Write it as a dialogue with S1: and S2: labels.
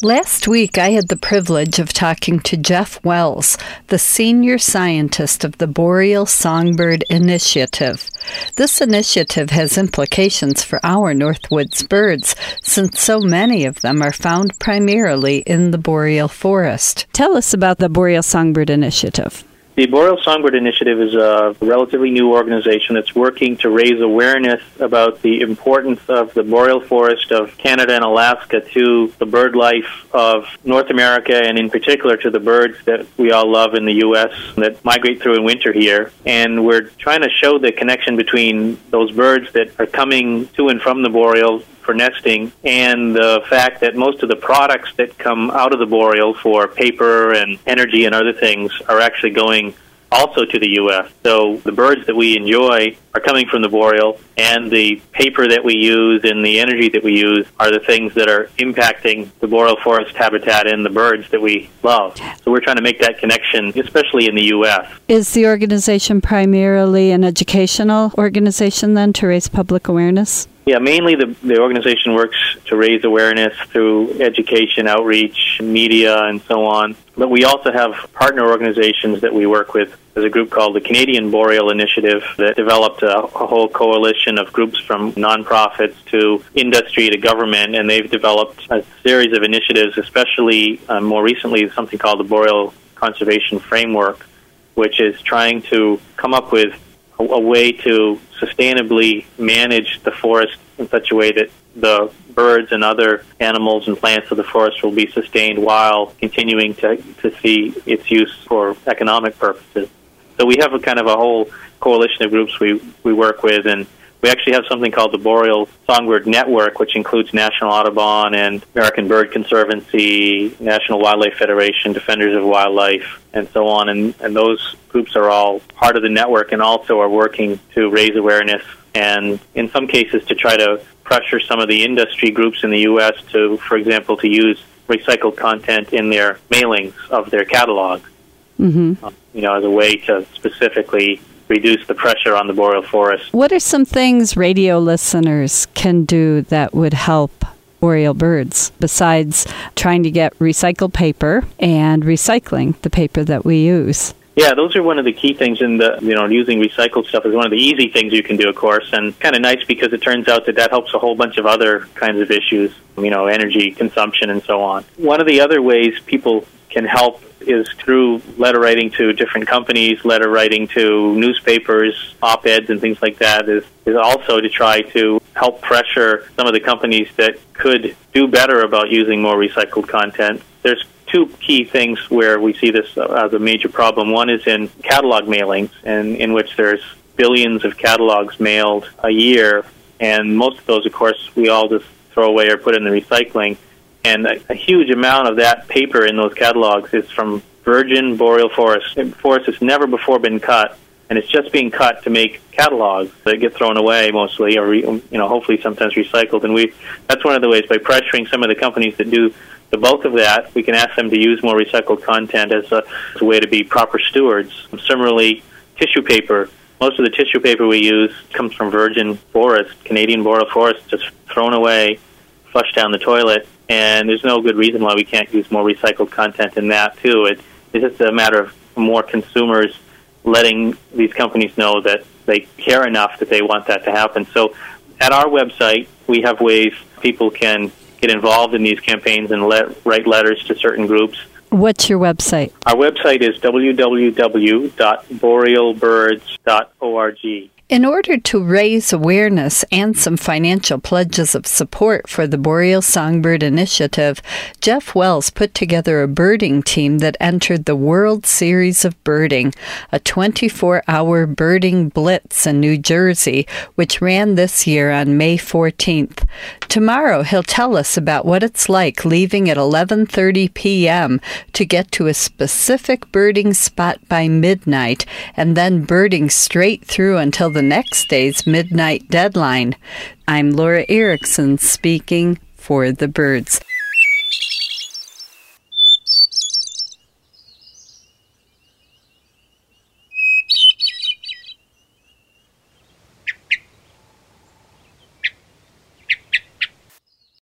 S1: Last week, I had the privilege of talking to Jeff Wells, the senior scientist of the Boreal Songbird Initiative. This initiative has implications for our Northwoods birds, since so many of them are found primarily in the boreal forest. Tell us about the Boreal Songbird Initiative.
S2: The Boreal Songbird Initiative is a relatively new organization that's working to raise awareness about the importance of the boreal forest of Canada and Alaska to the bird life of North America, and in particular to the birds that we all love in the U.S. that migrate through in winter here. And we're trying to show the connection between those birds that are coming to and from the boreal for nesting, and the fact that most of the products that come out of the boreal for paper and energy and other things are actually going also to the U.S. So the birds that we enjoy are coming from the boreal, and the paper that we use and the energy that we use are the things that are impacting the boreal forest habitat and the birds that we love. So we're trying to make that connection, especially in the U.S.
S1: Is the organization primarily an educational organization then, to raise public awareness?
S2: Yeah, mainly the organization works to raise awareness through education, outreach, media, and so on. But we also have partner organizations that we work with. There's a group called the Canadian Boreal Initiative that developed a whole coalition of groups from nonprofits to industry to government, and they've developed a series of initiatives, especially more recently something called the Boreal Conservation Framework, which is trying to come up with a way to sustainably manage the forest in such a way that the birds and other animals and plants of the forest will be sustained while continuing to see its use for economic purposes. So we have a kind of a whole coalition of groups we work with, and we actually have something called the Boreal Songbird Network, which includes National Audubon and American Bird Conservancy, National Wildlife Federation, Defenders of Wildlife, and so on. And those groups are all part of the network and also are working to raise awareness and, in some cases, to try to pressure some of the industry groups in the U.S. to, for example, to use recycled content in their mailings of their catalogs, as a way to specifically reduce the pressure on the boreal forest.
S1: What are some things radio listeners can do that would help boreal birds, besides trying to get recycled paper and recycling the paper that we use?
S2: Yeah, those are one of the key things in the, using recycled stuff is one of the easy things you can do, of course, and kind of nice because it turns out that helps a whole bunch of other kinds of issues, energy consumption and so on. One of the other ways people can help is through letter writing to different companies, letter writing to newspapers, op-eds and things like that, is also to try to help pressure some of the companies that could do better about using more recycled content. There's two key things where we see this as a major problem. One is in catalog mailings, and in which there's billions of catalogs mailed a year, and most of those, of course, we all just throw away or put in the recycling. And a huge amount of that paper in those catalogs is from virgin boreal forest that's never before been cut, and it's just being cut to make catalogs that get thrown away mostly, or hopefully sometimes recycled. And that's one of the ways, by pressuring some of the companies that do the bulk of that, we can ask them to use more recycled content as a way to be proper stewards. Similarly, tissue paper. Most of the tissue paper we use comes from virgin forest, Canadian boreal forest, just thrown away, flushed down the toilet. And there's no good reason why we can't use more recycled content in that, too. It's just a matter of more consumers letting these companies know that they care enough that they want that to happen. So at our website, we have ways people can get involved in these campaigns and write letters to certain groups.
S1: What's your website?
S2: Our website is www.borealbirds.org.
S1: In order to raise awareness and some financial pledges of support for the Boreal Songbird Initiative, Jeff Wells put together a birding team that entered the World Series of Birding, a 24-hour birding blitz in New Jersey, which ran this year on May 14th. Tomorrow, he'll tell us about what it's like leaving at 11:30 p.m. to get to a specific birding spot by midnight, and then birding straight through until the next day's midnight deadline. I'm Laura Erickson speaking for the birds.